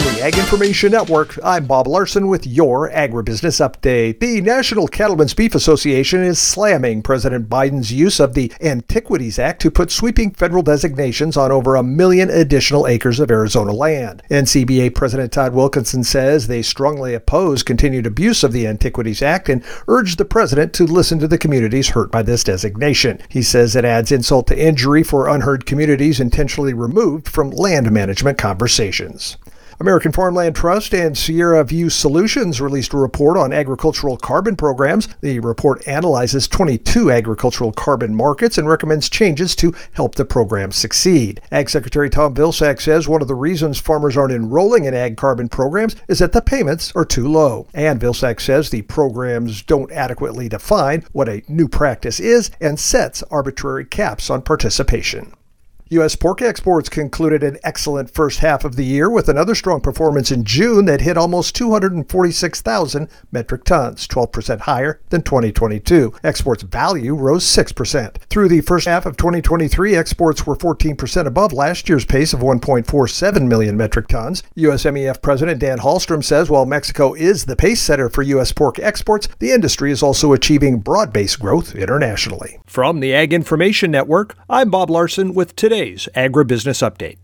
the Ag Information Network, I'm Bob Larson with your Agribusiness Update. The National Cattlemen's Beef Association is slamming President Biden's use of the Antiquities Act to put sweeping federal designations on over 1 million additional acres of Arizona land. NCBA President Todd Wilkinson says they strongly oppose continued abuse of the Antiquities Act and urge the president to listen to the communities hurt by this designation. He says it adds insult to injury for unheard communities intentionally removed from land management conversations. American Farmland Trust and Sierra View Solutions released a report on agricultural carbon programs. The report analyzes 22 agricultural carbon markets and recommends changes to help the programs succeed. Ag Secretary Tom Vilsack says one of the reasons farmers aren't enrolling in ag carbon programs is that the payments are too low. And Vilsack says the programs don't adequately define what a new practice is and sets arbitrary caps on participation. U.S. pork exports concluded an excellent first half of the year with another strong performance in June that hit almost 246,000 metric tons, 12% higher than 2022. Exports value rose 6%. Through the first half of 2023, exports were 14% above last year's pace of 1.47 million metric tons. USMEF President Dan Hallstrom says while Mexico is the pace setter for U.S. pork exports, the industry is also achieving broad-based growth internationally. From the Ag Information Network, I'm Bob Larson with today's Agribusiness Update.